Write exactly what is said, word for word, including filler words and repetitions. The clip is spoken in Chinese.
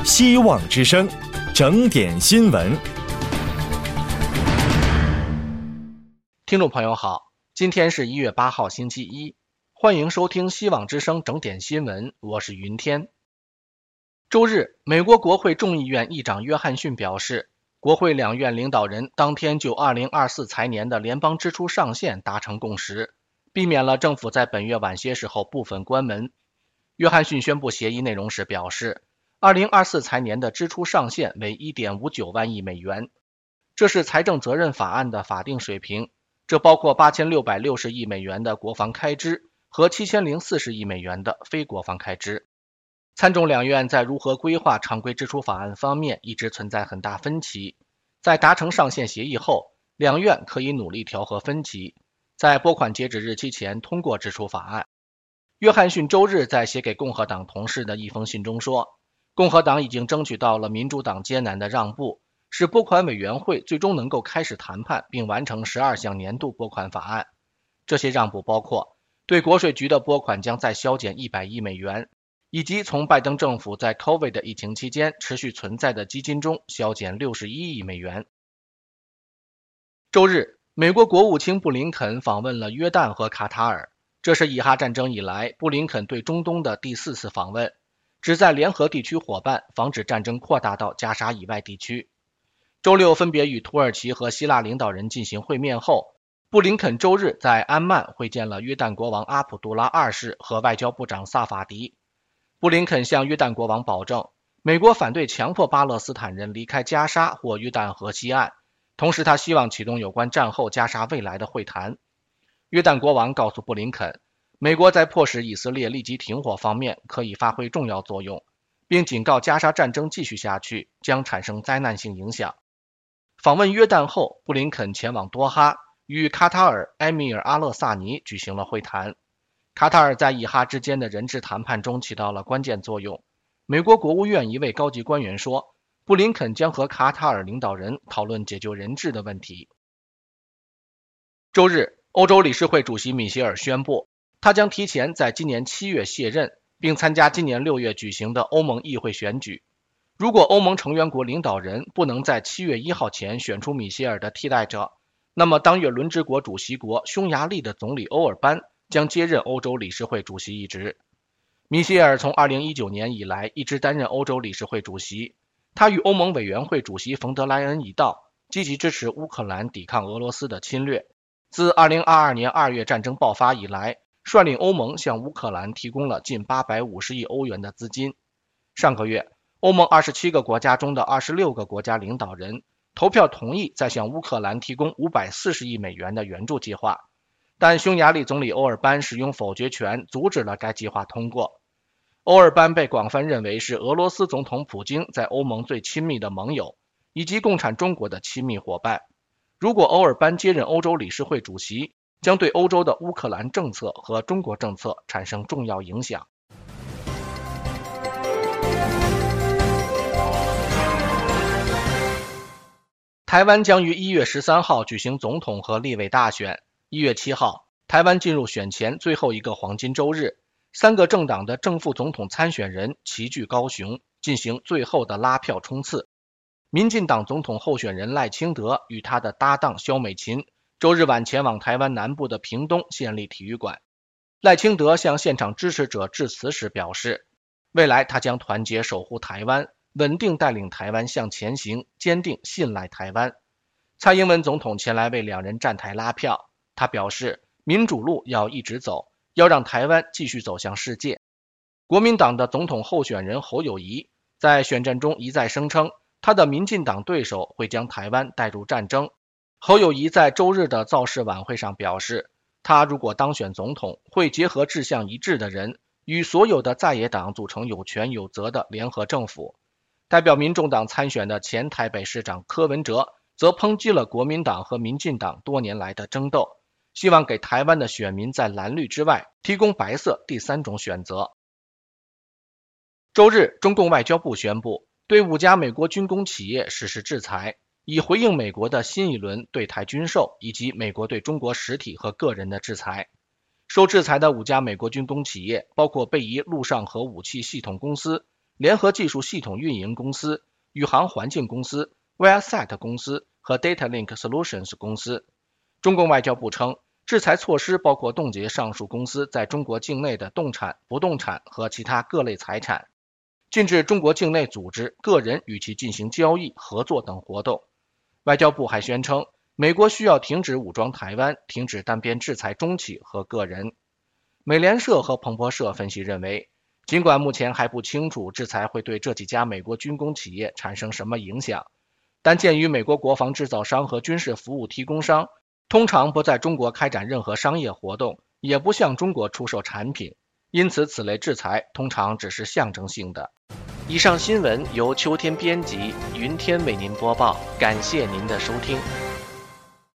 希望之声，整点新闻。 听众朋友好，今天是一月八号星期一，欢迎收听希望之声整点新闻，我是云天。周日，美国国会众议院议长约翰逊表示，国会两院领导人当天就二零二四财年的联邦支出上限达成共识，避免了政府在本月晚些时候部分关门。约翰逊宣布协议内容时表示，二零二四财年的支出上限为 一点五九万亿美元，这是财政责任法案的法定水平，这包括八千六百六十亿美元的国防开支和七千零四十亿美元的非国防开支。参众两院在如何规划常规支出法案方面一直存在很大分歧，在达成上限协议后，两院可以努力调和分歧，在拨款截止日期前通过支出法案。约翰逊周日在写给共和党同事的一封信中说，共和党已经争取到了民主党艰难的让步，使拨款委员会最终能够开始谈判并完成十二项年度拨款法案。这些让步包括对国税局的拨款将再削减一百亿美元，以及从拜登政府在 COVID 疫情期间持续存在的基金中削减六十一亿美元。周日，美国国务卿布林肯访问了约旦和卡塔尔，这是以哈战争以来布林肯对中东的第四次访问，旨在联合地区伙伴，防止战争扩大到加沙以外地区。周六分别与土耳其和希腊领导人进行会面后，布林肯周日在安曼会见了约旦国王阿卜杜拉二世和外交部长萨法迪。布林肯向约旦国王保证，美国反对强迫巴勒斯坦人离开加沙或约旦河西岸，同时他希望启动有关战后加沙未来的会谈。约旦国王告诉布林肯，美国在迫使以色列立即停火方面可以发挥重要作用，并警告加沙战争继续下去将产生灾难性影响。访问约旦后，布林肯前往多哈，与卡塔尔埃米尔阿勒萨尼举行了会谈。卡塔尔在以哈之间的人质谈判中起到了关键作用。美国国务院一位高级官员说，布林肯将和卡塔尔领导人讨论解救人质的问题。周日，欧洲理事会主席米歇尔宣布，他将提前在今年七月卸任，并参加今年六月举行的欧盟议会选举。如果欧盟成员国领导人不能在七月一号前选出米歇尔的替代者，那么当月轮值国主席国匈牙利的总理欧尔班将接任欧洲理事会主席一职。米歇尔从二零一九年以来一直担任欧洲理事会主席，他与欧盟委员会主席冯德莱恩一道，积极支持乌克兰抵抗俄罗斯的侵略。自二零二二年二月战争爆发以来，率领欧盟向乌克兰提供了近八百五十亿欧元的资金。上个月，欧盟二十七个国家中的二十六个国家领导人投票同意再向乌克兰提供五百四十亿美元的援助计划，但匈牙利总理欧尔班使用否决权阻止了该计划通过。欧尔班被广泛认为是俄罗斯总统普京在欧盟最亲密的盟友，以及共产中国的亲密伙伴。如果欧尔班接任欧洲理事会主席，将对欧洲的乌克兰政策和中国政策产生重要影响。台湾将于一月十三号举行总统和立委大选。一月七号，台湾进入选前最后一个黄金周日，三个政党的正副总统参选人齐聚高雄，进行最后的拉票冲刺。民进党总统候选人赖清德与他的搭档萧美琴周日晚前往台湾南部的屏东县立体育馆。赖清德向现场支持者致辞时表示，未来他将团结守护台湾，稳定带领台湾向前行，坚定信赖台湾。蔡英文总统前来为两人站台拉票，他表示民主路要一直走，要让台湾继续走向世界。国民党的总统候选人侯友宜在选战中一再声称，他的民进党对手会将台湾带入战争。侯友宜在周日的造势晚会上表示，他如果当选总统，会结合志向一致的人，与所有的在野党组成有权有责的联合政府。代表民众党参选的前台北市长柯文哲则抨击了国民党和民进党多年来的争斗，希望给台湾的选民在蓝绿之外提供白色第三种选择。周日，中共外交部宣布对五家美国军工企业实施制裁，以回应美国的新一轮对台军售以及美国对中国实体和个人的制裁。受制裁的五家美国军工企业包括贝仪陆上核武器系统公司、 联合技术系统运营公司、宇航环境公司、Viasat 公司和 Datalink Solutions 公司。中共外交部称，制裁措施包括冻结上述公司在中国境内的动产、不动产和其他各类财产，禁止中国境内组织、个人与其进行交易、合作等活动。外交部还宣称，美国需要停止武装台湾，停止单边制裁中企和个人。美联社和彭博社分析认为，尽管目前还不清楚制裁会对这几家美国军工企业产生什么影响，但鉴于美国国防制造商和军事服务提供商通常不在中国开展任何商业活动，也不向中国出售产品，因此此类制裁通常只是象征性的。以上新闻由秋天编辑，云天为您播报，感谢您的收听。